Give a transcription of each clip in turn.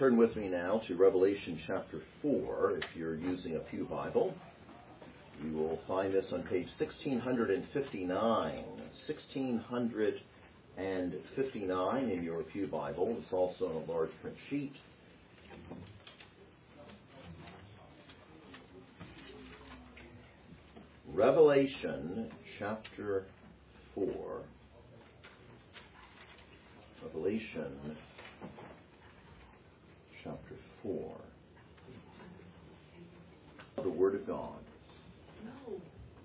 Turn with me now to Revelation chapter 4. If you're using a Pew Bible, you will find this on page 1659. 1659 in your Pew Bible. It's also on a large print sheet. Revelation chapter 4. Revelation chapter 4. The Word of God. No.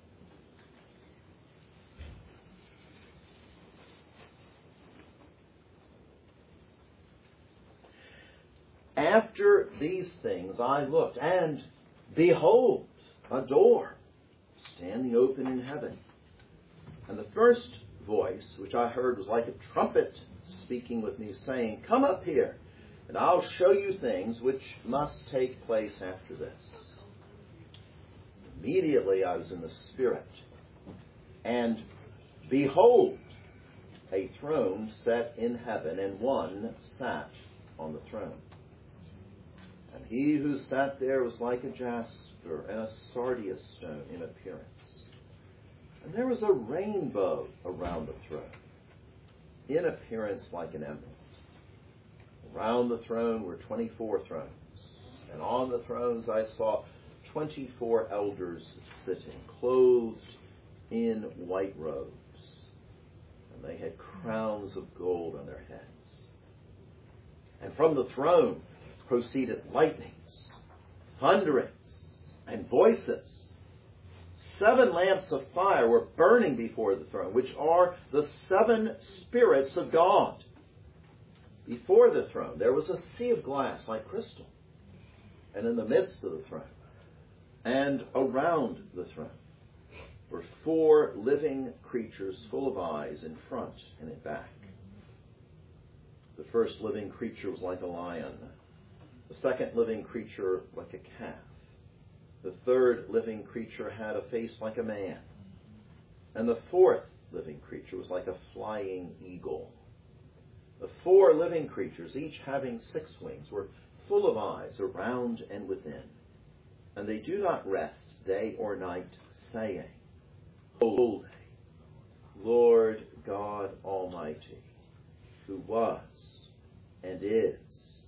After these things I looked, and behold, a door standing open in heaven. And the first voice which I heard was like a trumpet speaking with me, saying, "Come up here, and I'll show you things which must take place after this." Immediately I was in the Spirit, and behold, a throne set in heaven, and one sat on the throne. And he who sat there was like a jasper and a sardius stone in appearance. And there was a rainbow around the throne, in appearance like an emerald. Around the throne were 24 thrones, and on the thrones I saw 24 elders sitting, clothed in white robes, and they had crowns of gold on their heads. And from the throne proceeded lightnings, thunderings, and voices. 7 lamps of fire were burning before the throne, which are the 7 spirits of God. Before the throne there was a sea of glass like crystal, and in the midst of the throne and around the throne were 4 living creatures full of eyes in front and in back. The first living creature was like a lion, the second living creature like a calf. The third living creature had a face like a man, and the fourth living creature was like a flying eagle. The 4 living creatures, each having 6 wings, were full of eyes around and within. And they do not rest day or night, saying, "Holy, Lord God Almighty, who was and is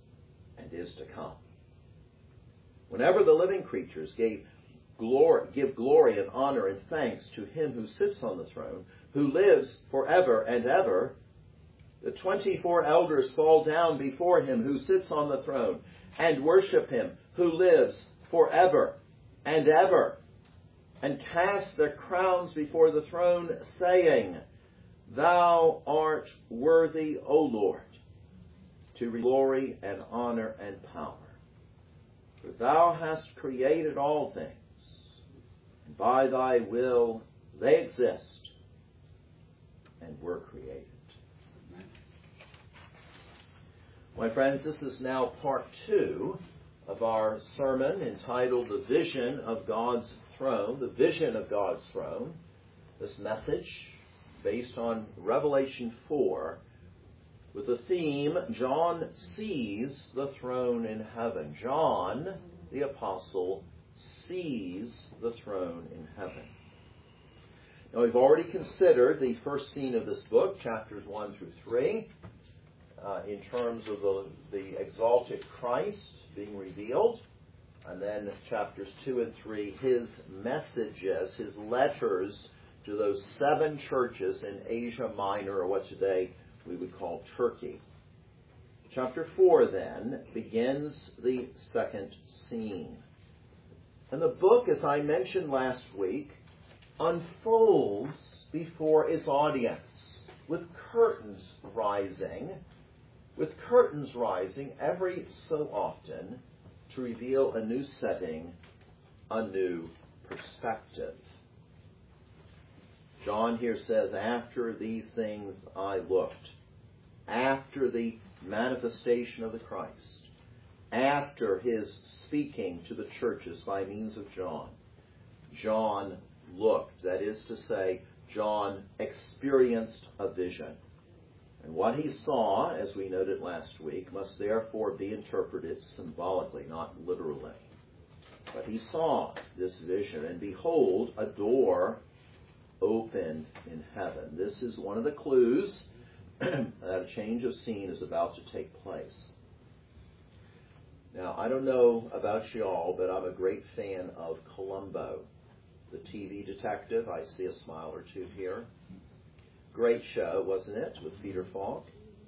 to come." Whenever the living creatures give glory and honor and thanks to him who sits on the throne, who lives forever and ever, the 24 elders fall down before him who sits on the throne and worship him who lives forever and ever, and cast their crowns before the throne, saying, "Thou art worthy, O Lord, to receive glory and honor and power. For thou hast created all things, and by thy will they exist and were created." My friends, this is now part 2 of our sermon entitled "The Vision of God's Throne." The Vision of God's Throne. This message based on Revelation 4 with the theme, John sees the throne in heaven. John, the apostle, sees the throne in heaven. Now, we've already considered the first scene of this book, chapters 1 through 3, in terms of the exalted Christ being revealed. And then chapters 2 and 3, his messages, his letters to those 7 churches in Asia Minor, or what today we would call Turkey. Chapter 4, then, begins the second scene. And the book, as I mentioned last week, unfolds before its audience with curtains rising every so often to reveal a new setting, a new perspective. John here says, "After these things I looked." After the manifestation of the Christ, after his speaking to the churches by means of John, John looked. That is to say, John experienced a vision. And what he saw, as we noted last week, must therefore be interpreted symbolically, not literally. But he saw this vision, and behold, a door opened in heaven. This is one of the clues that a change of scene is about to take place. Now, I don't know about you all, but I'm a great fan of Columbo, the TV detective. I see a smile or two here. Great show, wasn't it, with Peter Falk?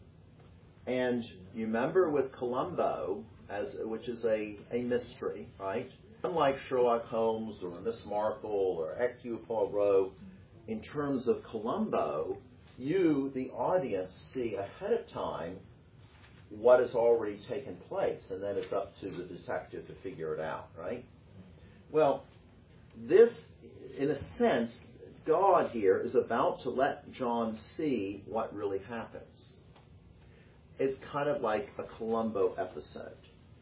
And you remember with Columbo, which is a mystery, right? Unlike Sherlock Holmes or Miss Marple or Hercule Poirot, in terms of Columbo, you, the audience, see ahead of time what has already taken place, and then it's up to the detective to figure it out, right? Well, this, in a sense, God here is about to let John see what really happens. It's kind of like a Columbo episode.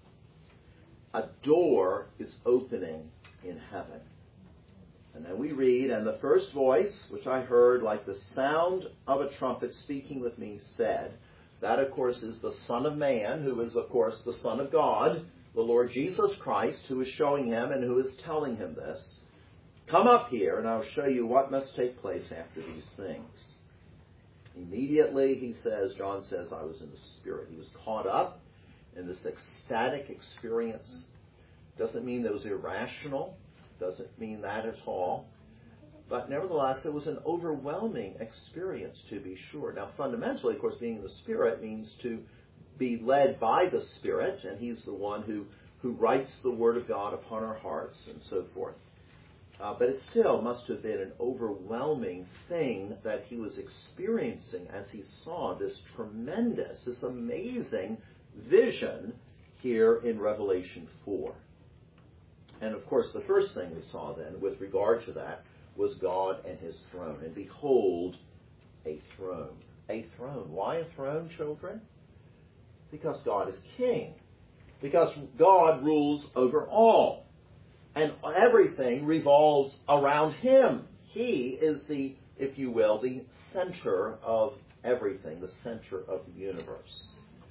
A door is opening in heaven. And then we read, and the first voice, which I heard like the sound of a trumpet speaking with me, said, that of course is the Son of Man, who is of course the Son of God, the Lord Jesus Christ, who is showing him and who is telling him this. Come up here and I'll show you what must take place after these things. Immediately, John says, I was in the Spirit. He was caught up in this ecstatic experience. Doesn't mean that it was irrational. Doesn't mean that at all. But nevertheless, it was an overwhelming experience, to be sure. Now, fundamentally, of course, being in the Spirit means to be led by the Spirit, and he's the one who writes the Word of God upon our hearts and so forth. But it still must have been an overwhelming thing that he was experiencing as he saw this tremendous, this amazing vision here in Revelation 4. And of course, the first thing we saw then, with regard to that, was God and his throne. And behold, a throne. A throne. Why a throne, children? Because God is king. Because God rules over all. And everything revolves around him. He is the, if you will, the center of everything, the center of the universe.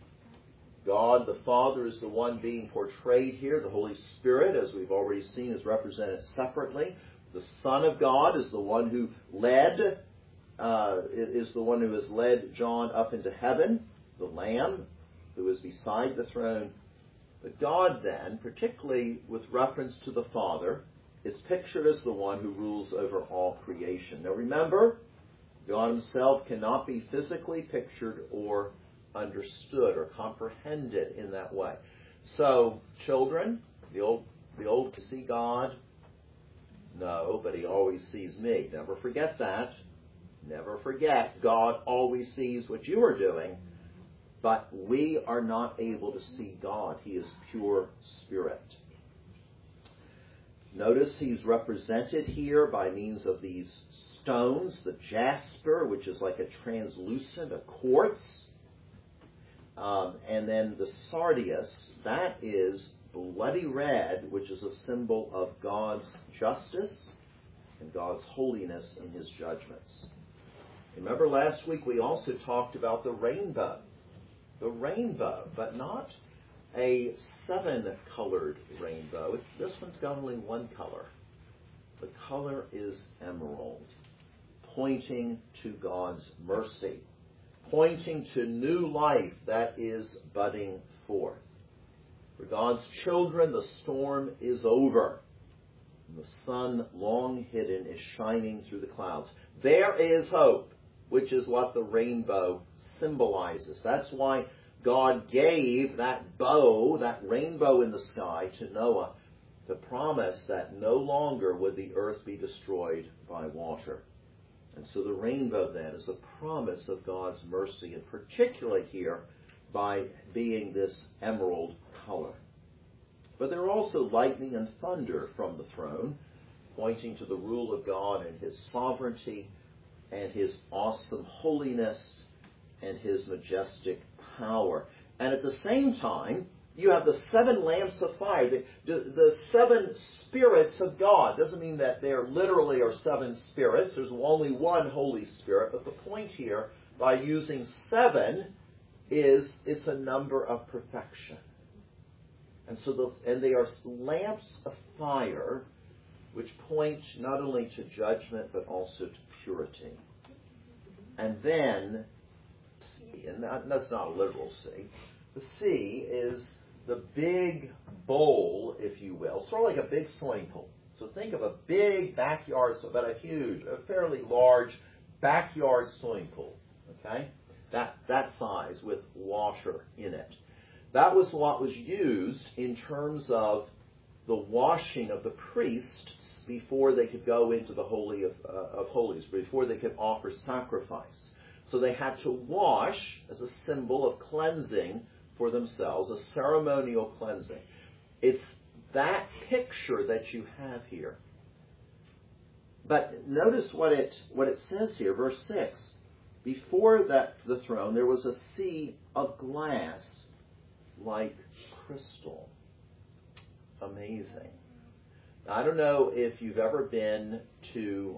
God the Father is the one being portrayed here. The Holy Spirit, as we've already seen, is represented separately. The Son of God is the one who has led John up into heaven. The Lamb, who is beside the throne. But God then, particularly with reference to the Father, is pictured as the one who rules over all creation. Now remember, God himself cannot be physically pictured or understood or comprehended in that way. So, children, the old see God? No, but he always sees me. Never forget that. Never forget, God always sees what you are doing. But we are not able to see God. He is pure spirit. Notice he's represented here by means of these stones, the jasper, which is like a translucent, a quartz, and then the sardius, that is bloody red, which is a symbol of God's justice and God's holiness in his judgments. Remember last week we also talked about the rainbow. The rainbow, but not a 7-colored rainbow. This one's got only one color. The color is emerald, pointing to God's mercy, pointing to new life that is budding forth. For God's children, the storm is over. And the sun, long hidden, is shining through the clouds. There is hope, which is what the rainbow symbolizes. That's why God gave that bow, that rainbow in the sky, to Noah, to promise that no longer would the earth be destroyed by water. And so the rainbow then is a promise of God's mercy, and particularly here by being this emerald color. But there are also lightning and thunder from the throne, pointing to the rule of God and his sovereignty and his awesome holiness and his majestic power. And at the same time, you have the 7 lamps of fire, the 7 spirits of God. Doesn't mean that there literally are 7 spirits. There's only one Holy Spirit. But the point here by using 7 is it's a number of perfection. And so they are lamps of fire which point not only to judgment but also to purity. And then, and that's not a literal sea, the sea is the big bowl, if you will, sort of like a big swimming pool. So think of a big backyard, so about a fairly large backyard swimming pool, okay? That size with water in it. That was what was used in terms of the washing of the priests before they could go into the Holy of Holies, before they could offer sacrifice. So they had to wash as a symbol of cleansing for themselves, a ceremonial cleansing. It's that picture that you have here. But notice what it says here, verse 6. Before the throne there was a sea of glass like crystal. Amazing. Now, I don't know if you've ever been to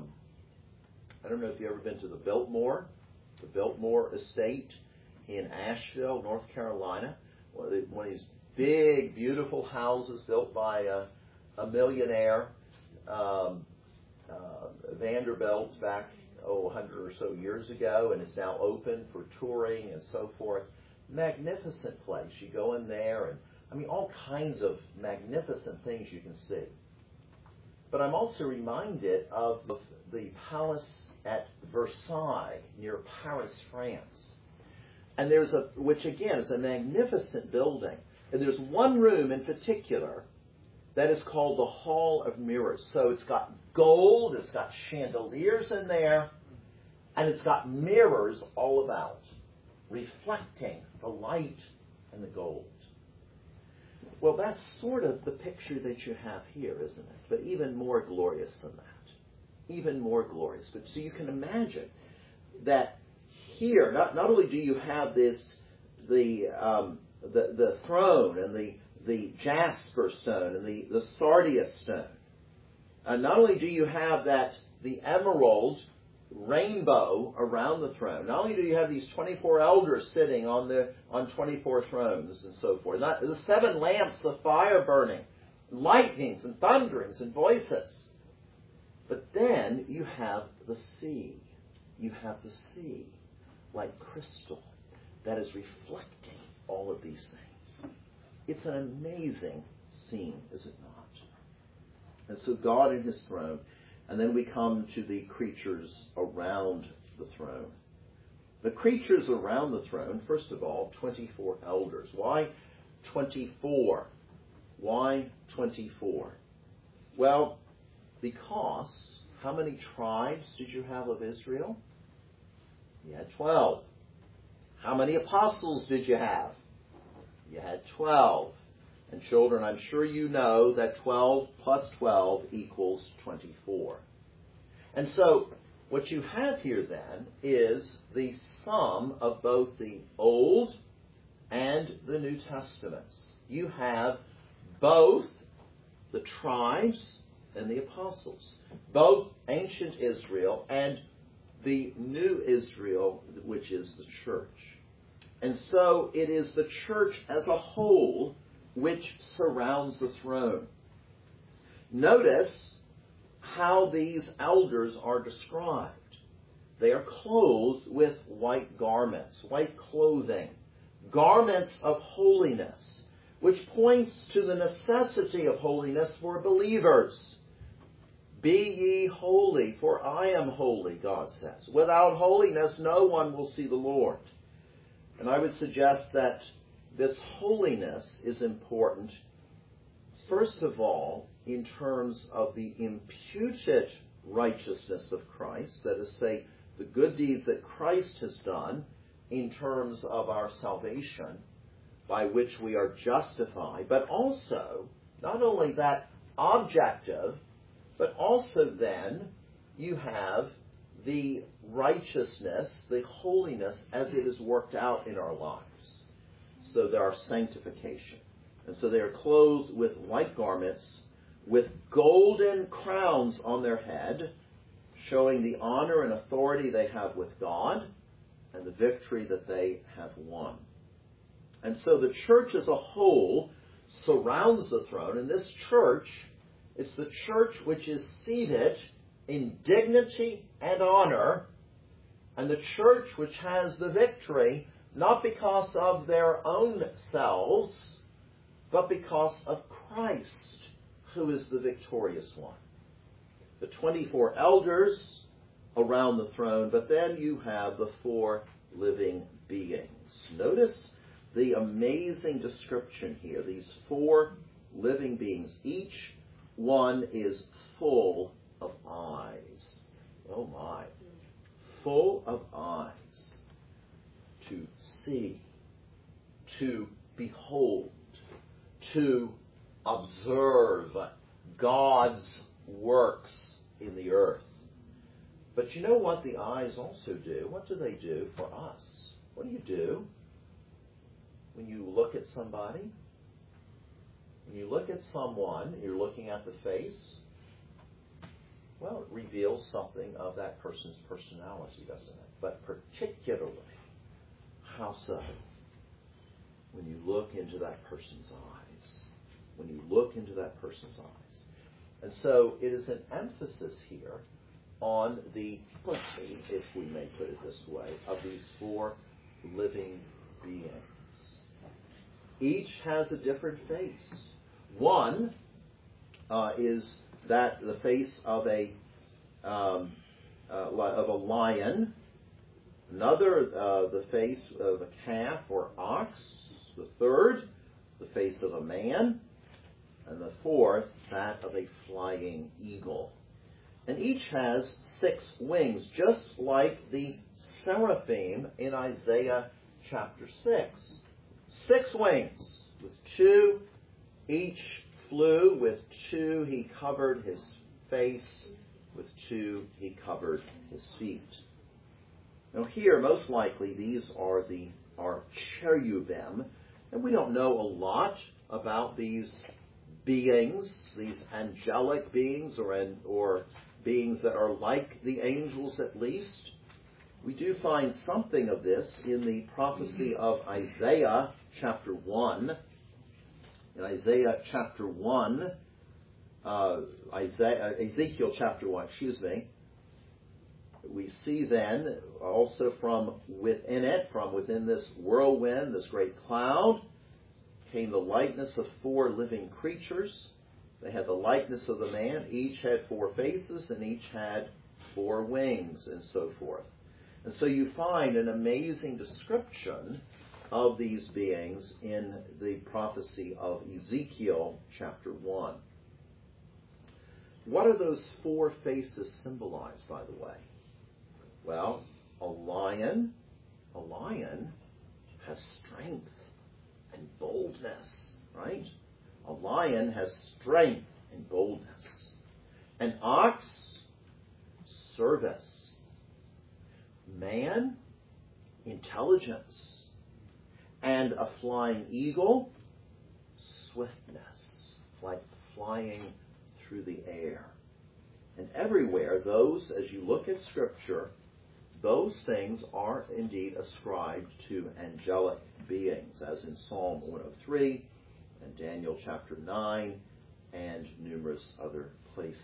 the Biltmore estate in Asheville, North Carolina. One of these big, beautiful houses built by a millionaire, Vanderbilt, back 100 or so years ago, and it's now open for touring and so forth. Magnificent place. You go in there, and all kinds of magnificent things you can see. But I'm also reminded of the palace at Versailles near Paris, France. And which again is a magnificent building. And there's one room in particular that is called the Hall of Mirrors. So it's got gold, it's got chandeliers in there, and it's got mirrors all about, reflecting the light and the gold. Well, that's sort of the picture that you have here, isn't it? But even more glorious than that. Even more glorious. But so you can imagine that here, not only do you have the throne and the jasper stone and the sardius stone, not only do you have the emerald rainbow around the throne, not only do you have these 24 elders sitting on 24 thrones and so forth, the 7 lamps of fire burning, lightnings and thunderings and voices, but then you have the sea. You have the sea like crystal that is reflecting all of these things. It's an amazing scene, is it not? And so God in his throne, and then we come to the creatures around the throne. The creatures around the throne, first of all, 24 elders. Why 24? Why 24? Well, because how many tribes did you have of Israel? You had 12. How many apostles did you have? You had 12. And children, I'm sure you know that 12 plus 12 equals 24. And so what you have here then is the sum of both the Old and the New Testaments. You have both the tribes and the apostles, both ancient Israel and the new Israel, which is the church. And so it is the church as a whole which surrounds the throne. Notice how these elders are described. They are clothed with white garments, white clothing, garments of holiness, which points to the necessity of holiness for believers. Be ye holy, for I am holy, God says. Without holiness, no one will see the Lord. And I would suggest that this holiness is important, first of all, in terms of the imputed righteousness of Christ, that is, say, the good deeds that Christ has done in terms of our salvation, by which we are justified, but also, not only that objective, but also then you have the righteousness, the holiness as it is worked out in our lives. So there are sanctification. And so they are clothed with white garments, with golden crowns on their head, showing the honor and authority they have with God, the victory that they have won. And so the church as a whole surrounds the throne, and this church is the church which is seated in dignity and honor, and the church which has the victory, not because of their own selves, but because of Christ, who is the victorious one. The 24 elders around the throne, but then you have the 4 living beings. Notice the amazing description here. These 4 living beings, each one is full of eyes. Oh my. Full of eyes to see, to behold, to observe God's works in the earth. But you know what the eyes also do? What do they do for us? What do you do when you look at somebody? When you look at someone, you're looking at the face. Well, it reveals something of that person's personality, doesn't it? But particularly, how so? When you look into that person's eyes. When you look into that person's eyes. And so it is an emphasis here on the pussy, if we may put it this way, of these 4 living beings. Each has a different face. One is that the face of a lion. Another, the face of a calf or ox. The third, the face of a man. And the 4th, that of a flying eagle. And each has 6 wings, just like the seraphim in Isaiah chapter 6. 6 wings, with 2 each flew, with 2 he covered his face, with 2 he covered his feet. Now here, most likely, these are cherubim, and we don't know a lot about these beings, these angelic beings, or beings that are like the angels at least. We do find something of this in the prophecy of Isaiah chapter 1. In Isaiah chapter 1, Ezekiel chapter 1, we see then also from within this whirlwind, this great cloud, came the likeness of 4 living creatures. They had the likeness of the man. Each had 4 faces, and each had 4 wings, and so forth. And so you find an amazing description of these beings in the prophecy of Ezekiel chapter 1. What are those 4 faces symbolized, by the way? Well, a lion has strength and boldness, right? A lion has strength and boldness. An ox, service. Man, intelligence. And a flying eagle, swiftness, like flying through the air. And everywhere, those, as you look at Scripture, those things are indeed ascribed to angelic beings, as in Psalm 103 and Daniel chapter 9 and numerous other places.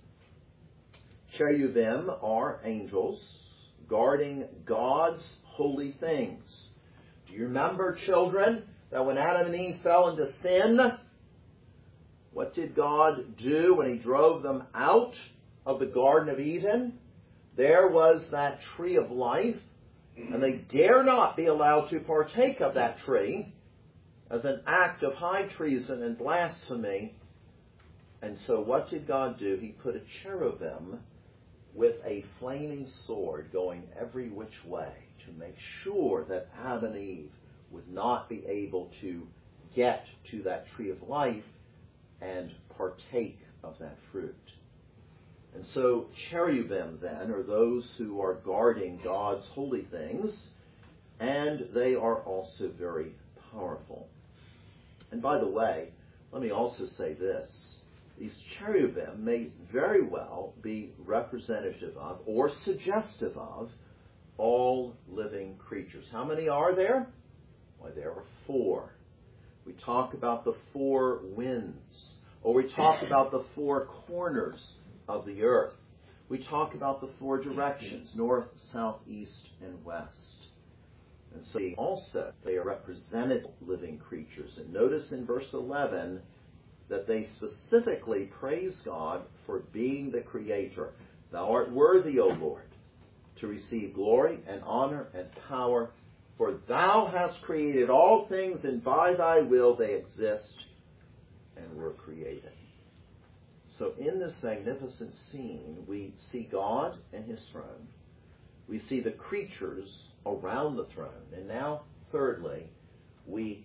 Cherubim are angels guarding God's holy things. Do you remember, children, that when Adam and Eve fell into sin, what did God do when He drove them out of the Garden of Eden? There was that tree of life, and they dare not be allowed to partake of that tree as an act of high treason and blasphemy. And so what did God do? He put a cherubim with a flaming sword going every which way to make sure that Adam and Eve would not be able to get to that tree of life and partake of that fruit. And so cherubim then are those who are guarding God's holy things, and they are also very powerful. And by the way, let me also say this. These cherubim may very well be representative of or suggestive of all living creatures. How many are there? Why, there are 4. We talk about the 4 winds, or we talk about the 4 corners of the earth. We talk about the 4 directions, north, south, east, and west. And so also they are represented living creatures. And notice in verse 11 that they specifically praise God for being the Creator. Thou art worthy, O Lord, to receive glory and honor and power, for Thou hast created all things, and by Thy will they exist and were created. So in this magnificent scene, we see God and His throne. We see the creatures around the throne. And now, thirdly, we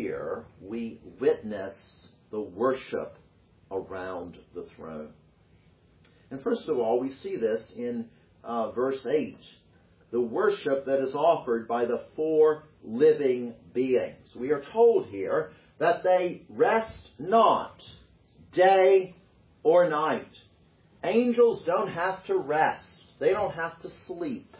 witness the worship around the throne. And first of all, we see this in verse 8. The worship that is offered by the 4 living beings. We are told here that they rest not day or night. Angels don't have to rest. They don't have to sleep.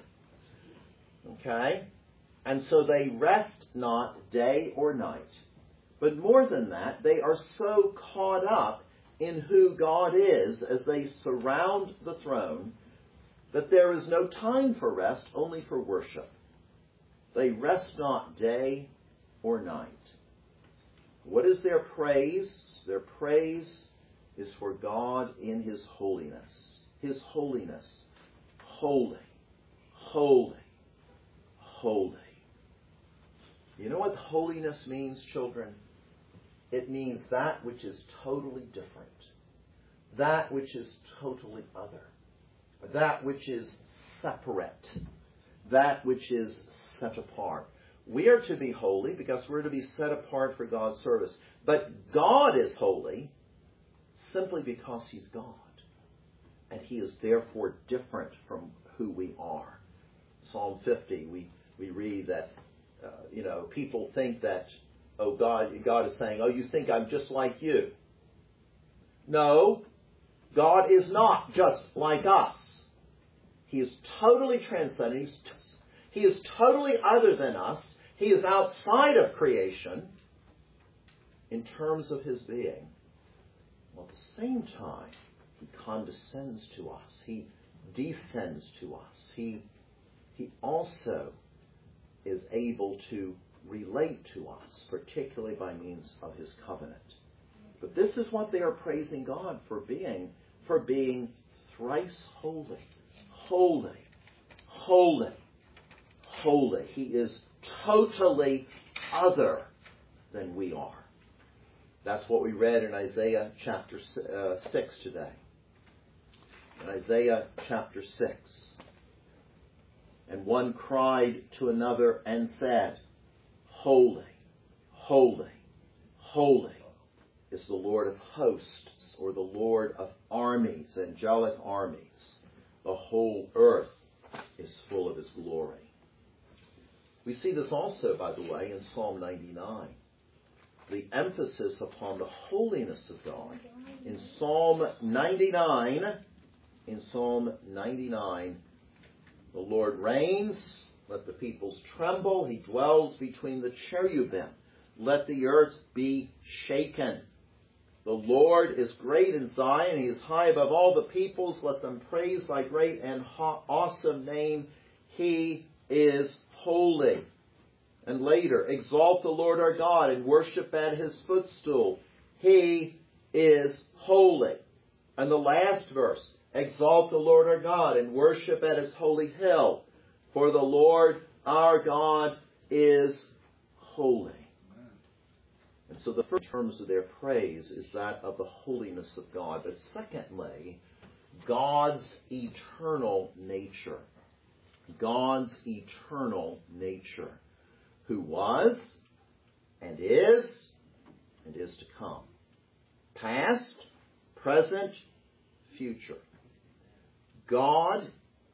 Okay? And so they rest not day or night. But more than that, they are so caught up in who God is as they surround the throne that there is no time for rest, only for worship. They rest not day or night. What is their praise? Their praise is for God in His holiness. His holiness. Holy, holy, holy. You know what holiness means, children? It means that which is totally different. That which is totally other. That which is separate. That which is set apart. We are to be holy because we're to be set apart for God's service. But God is holy simply because He's God. And He is therefore different from who we are. Psalm 50, we read that, people think that, God is saying, you think I'm just like you. No, God is not just like us. He is totally transcendent. He is totally other than us. He is outside of creation in terms of His being. While at the same time, He condescends to us. He descends to us. He also is able to relate to us, particularly by means of His covenant. But this is what they are praising God for being thrice holy. Holy, holy, holy. He is totally other than we are. That's what we read in Isaiah chapter 6 today. In Isaiah chapter 6. And one cried to another and said, Holy, holy, holy is the Lord of hosts, or the Lord of armies, angelic armies. The whole earth is full of His glory. We see this also, by the way, in Psalm 99. The emphasis upon the holiness of God. In Psalm 99, the Lord reigns, let the peoples tremble. He dwells between the cherubim. Let the earth be shaken. The Lord is great in Zion. He is high above all the peoples. Let them praise Thy great and awesome name. He is holy. And later, exalt the Lord our God and worship at His footstool. He is holy. And the last verse, exalt the Lord our God and worship at His holy hill. For the Lord our God is holy. And so the first terms of their praise is that of the holiness of God. But secondly, God's eternal nature. God's eternal nature. Who was, and is to come. Past, present, future. God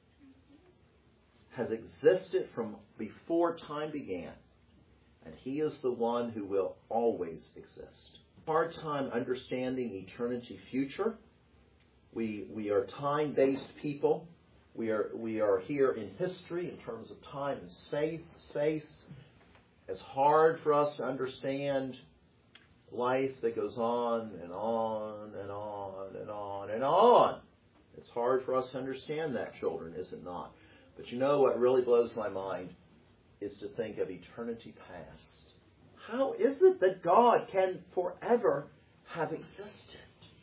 has existed from before time began. And He is the one who will always exist. Hard time understanding eternity future. We are time-based people. We are here in history in terms of time and space. It's hard for us to understand life that goes on and on and on and on and on. It's hard for us to understand that, children, is it not? But you know what really blows my mind is to think of eternity past. How is it that God can forever have existed?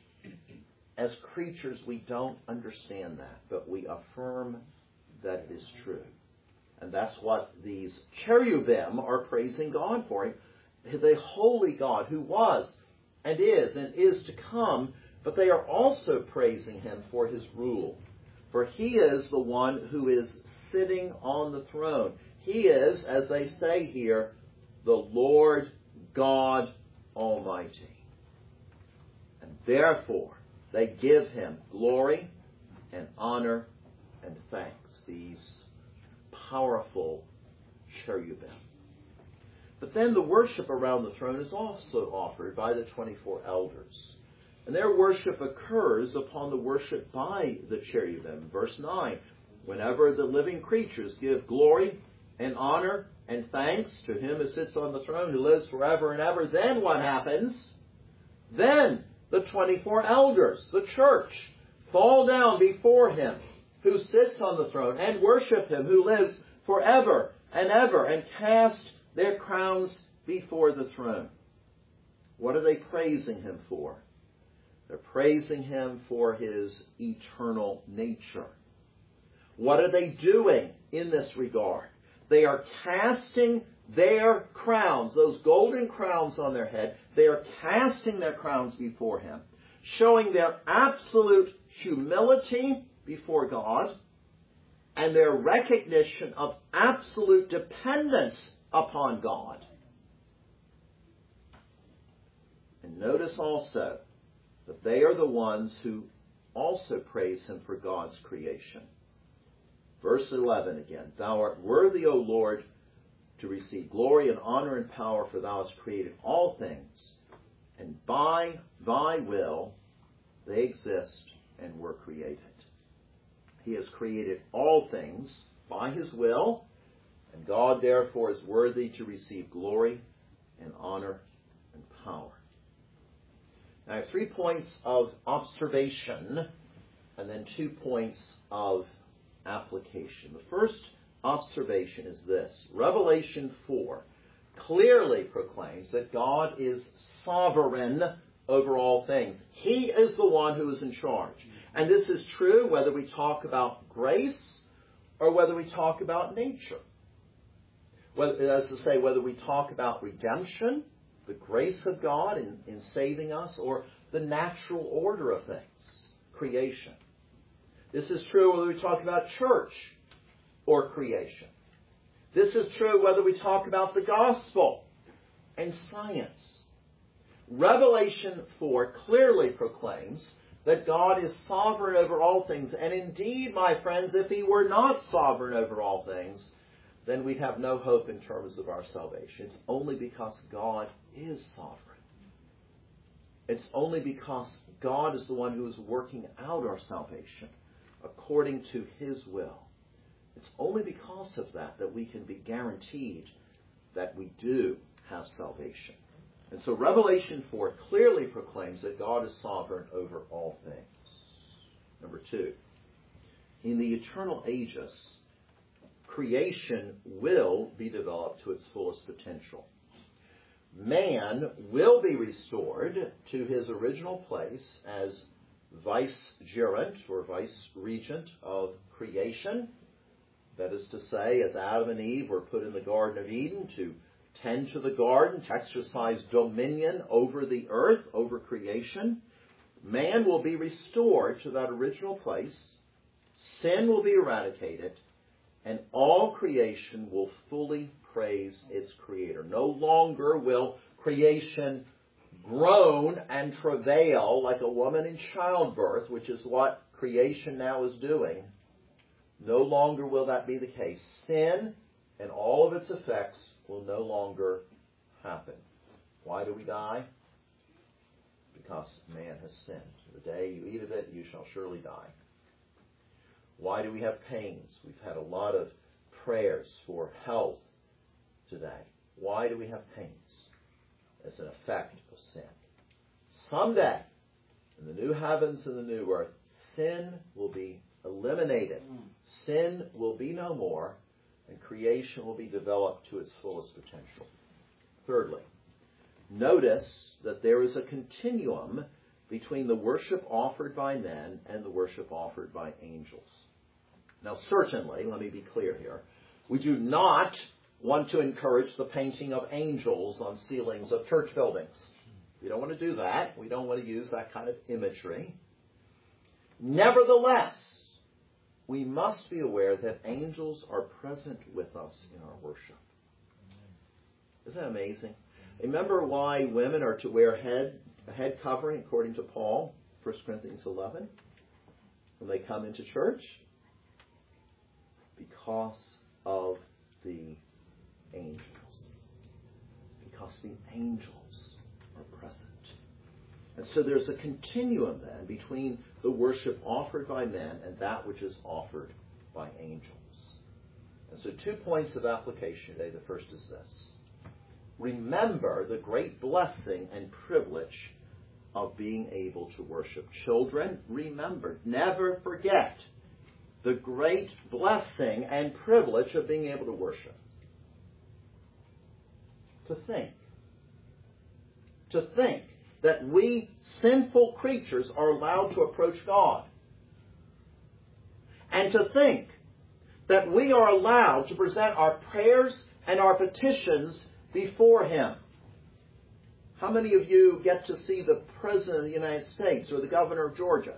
As creatures, we don't understand that, but we affirm that it is true. And that's what these cherubim are praising God for. The holy God who was and is to come, but they are also praising him for his rule. For he is the one who is sitting on the throne. He is, as they say here, the Lord God Almighty. And therefore, they give him glory and honor and thanks, these powerful cherubim. But then the worship around the throne is also offered by the 24 elders. And their worship occurs upon the worship by the cherubim. Verse 9, whenever the living creatures give glory and honor and thanks to him who sits on the throne, who lives forever and ever, then what happens? Then the 24 elders, the church, fall down before him who sits on the throne and worship him who lives forever and ever, and cast their crowns before the throne. What are they praising him for? They're praising him for his eternal nature. What are they doing in this regard? They are casting their crowns, those golden crowns on their head, they are casting their crowns before him, showing their absolute humility before God and their recognition of absolute dependence upon God. And notice also that they are the ones who also praise him for God's creation. Verse 11 again, thou art worthy, O Lord, to receive glory and honor and power, for thou hast created all things, and by thy will they exist and were created. He has created all things by his will, and God therefore is worthy to receive glory and honor and power. Now I have 3 points of observation and then 2 points of application. The first observation is this. Revelation 4 clearly proclaims that God is sovereign over all things. He is the one who is in charge. And this is true whether we talk about grace or whether we talk about nature. As to say, whether we talk about redemption, the grace of God in saving us, or the natural order of things, creation. This is true whether we talk about church or creation. This is true whether we talk about the gospel and science. Revelation 4 clearly proclaims that God is sovereign over all things. And indeed, my friends, if he were not sovereign over all things, then we'd have no hope in terms of our salvation. It's only because God is sovereign. It's only because God is the one who is working out our salvation according to his will. It's only because of that that we can be guaranteed that we do have salvation. And so Revelation 4 clearly proclaims that God is sovereign over all things. Number 2, in the eternal ages, creation will be developed to its fullest potential. Man will be restored to his original place as vicegerent or vice-regent of creation. That is to say, as Adam and Eve were put in the Garden of Eden to tend to the garden, to exercise dominion over the earth, over creation, man will be restored to that original place. Sin will be eradicated, and all creation will fully praise its Creator. No longer will creation groan and travail like a woman in childbirth, which is what creation now is doing. No longer will that be the case. Sin and all of its effects will no longer happen. Why do we die? Because man has sinned. The day you eat of it, you shall surely die. Why do we have pains? We've had a lot of prayers for health today. Why do we have pains? As an effect of sin. Someday, in the new heavens and the new earth, sin will be eliminated. Sin will be no more, and creation will be developed to its fullest potential. Thirdly, notice that there is a continuum between the worship offered by men and the worship offered by angels. Now, certainly, let me be clear here, we do not want to encourage the painting of angels on ceilings of church buildings. We don't want to do that. We don't want to use that kind of imagery. Nevertheless, we must be aware that angels are present with us in our worship. Isn't that amazing? Remember why women are to wear a head covering, according to Paul, 1 Corinthians 11, when they come into church? Because of the angels. Because the angels are present. And so there's a continuum then between the worship offered by men and that which is offered by angels. And so 2 points of application today. The first is this. Remember the great blessing and privilege of being able to worship. Children, remember, never forget the great blessing and privilege of being able to worship. To think that we sinful creatures are allowed to approach God. And to think that we are allowed to present our prayers and our petitions before Him. How many of you get to see the President of the United States or the Governor of Georgia?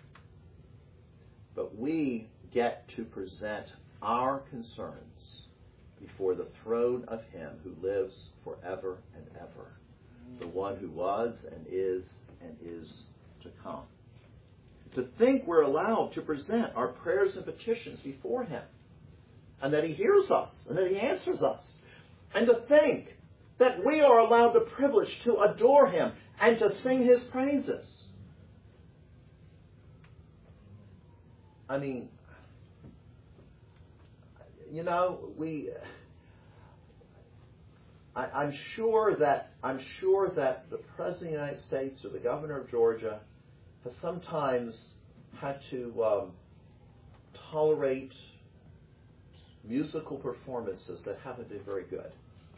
But we get to present our concerns before the throne of Him who lives forever and ever. The one who was and is to come. To think we're allowed to present our prayers and petitions before Him. And that He hears us. And that He answers us. And to think that we are allowed the privilege to adore Him and to sing His praises. I mean, you know, I'm sure that the President of the United States or the Governor of Georgia has sometimes had to tolerate musical performances that haven't been very good.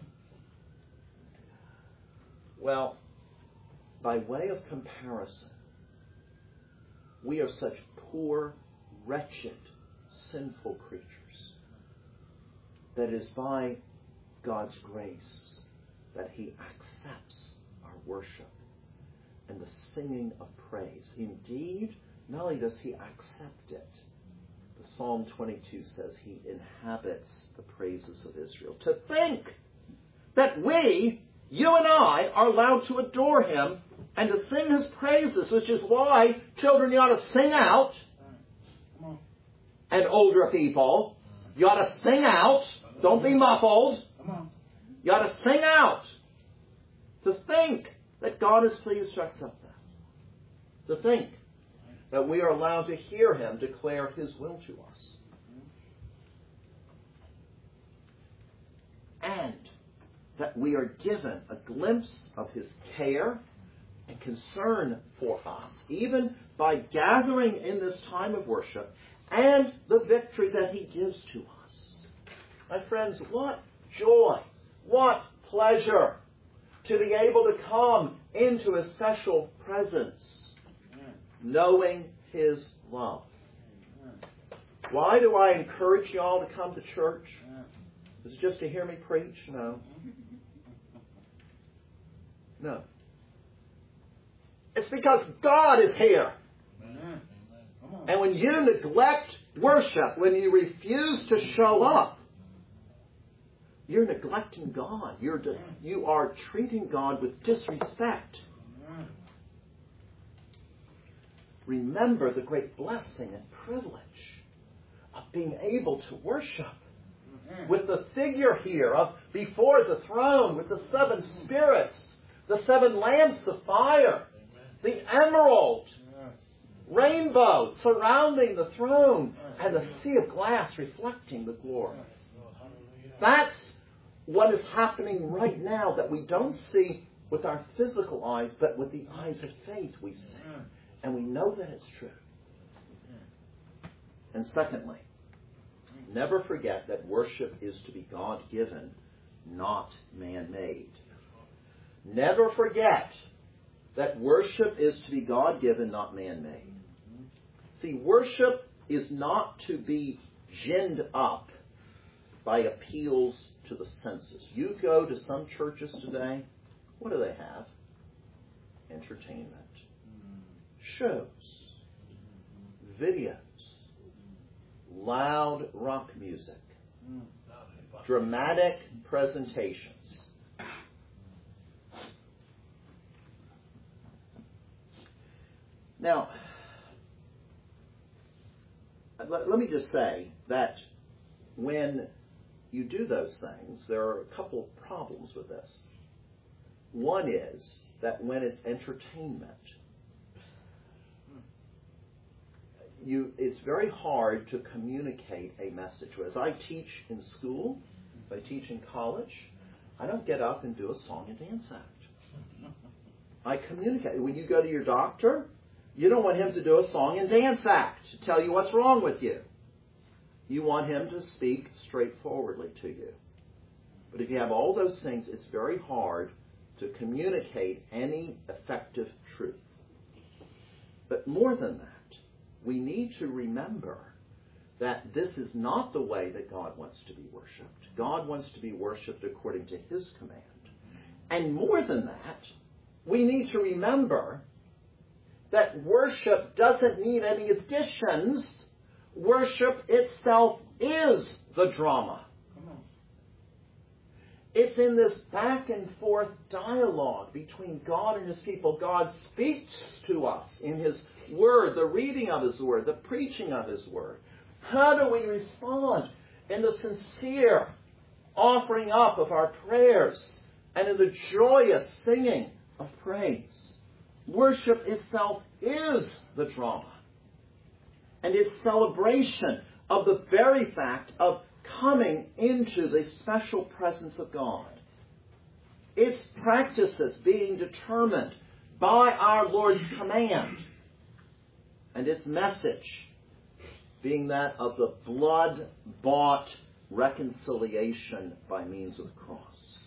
Well, by way of comparison, we are such poor, wretched, sinful creatures that it is by God's grace that He accepts our worship and the singing of praise. Indeed, not only does He accept it, but Psalm 22 says He inhabits the praises of Israel. To think that we, you and I, are allowed to adore Him and to sing His praises, which is why children, you ought to sing out. And older people, you ought to sing out. Don't be muffled. You ought to sing out. To think that God is pleased to accept that. To think that we are allowed to hear Him declare His will to us. And that we are given a glimpse of His care and concern for us, even by gathering in this time of worship, and the victory that He gives to us. My friends, what joy, what pleasure to be able to come into His special presence, knowing His love. Why do I encourage you all to come to church? Is it just to hear me preach? No. No. It's because God is here. And when you neglect worship, when you refuse to show up, you're neglecting God. You are treating God with disrespect. Remember the great blessing and privilege of being able to worship with the figure here of before the throne with the 7 spirits, the 7 lamps of fire, the emerald, rainbow surrounding the throne, and the sea of glass reflecting the glory. That's what is happening right now that we don't see with our physical eyes, but with the eyes of faith we see. And we know that it's true. And secondly, never forget that worship is to be God-given, not man-made. Never forget that worship is to be God-given, not man-made. See, worship is not to be ginned up by appeals to the senses. You go to some churches today, what do they have? Entertainment. Shows. Videos. Loud rock music. Dramatic presentations. Now, let me just say that when you do those things, there are a couple problems with this. One is that when it's entertainment, it's very hard to communicate a message. As I teach in school, if I teach in college, I don't get up and do a song and dance act. I communicate. When you go to your doctor, you don't want him to do a song and dance act to tell you what's wrong with you. You want him to speak straightforwardly to you. But if you have all those things, it's very hard to communicate any effective truth. But more than that, we need to remember that this is not the way that God wants to be worshipped. God wants to be worshipped according to His command. And more than that, we need to remember that worship doesn't need any additions. Worship itself is the drama. It's in this back and forth dialogue between God and His people. God speaks to us in His Word, the reading of His Word, the preaching of His Word. How do we respond? In the sincere offering up of our prayers and in the joyous singing of praise. Worship itself is the drama. And it's celebration of the very fact of coming into the special presence of God. Its practices being determined by our Lord's command. And its message being that of the blood-bought reconciliation by means of the cross.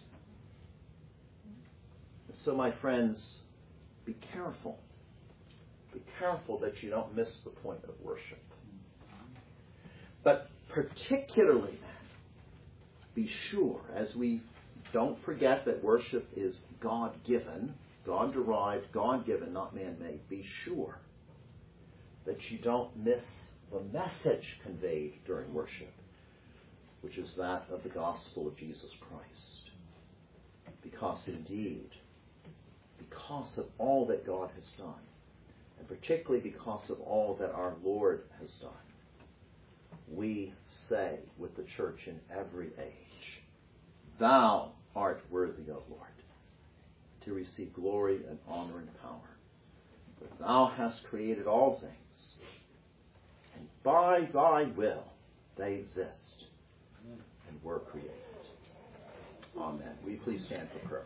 So, my friends, be careful. Be careful that you don't miss the point of worship. But particularly then, be sure, as we don't forget that worship is God-given, God-derived, God-given, not man-made, be sure that you don't miss the message conveyed during worship, which is that of the gospel of Jesus Christ. Because indeed, because of all that God has done, and particularly because of all that our Lord has done, we say with the church in every age, Thou art worthy, O Lord, to receive glory and honor and power. For Thou hast created all things, and by Thy will they exist and were created. Amen. Will you please stand for prayer?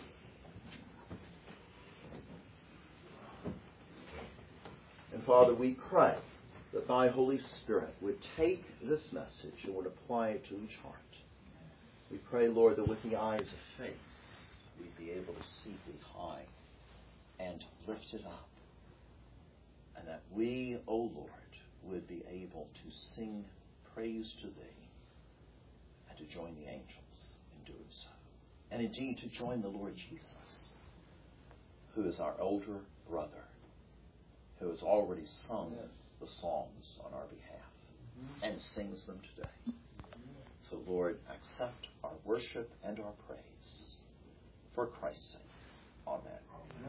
And Father, we pray that Thy Holy Spirit would take this message and would apply it to each heart. We pray, Lord, that with the eyes of faith, we'd be able to see Thee high and lifted up. And that we, O Lord, would be able to sing praise to Thee and to join the angels in doing so. And indeed to join the Lord Jesus, who is our older brother, who has already sung the songs on our behalf and sings them today. So, Lord, accept our worship and our praise. For Christ's sake. Amen.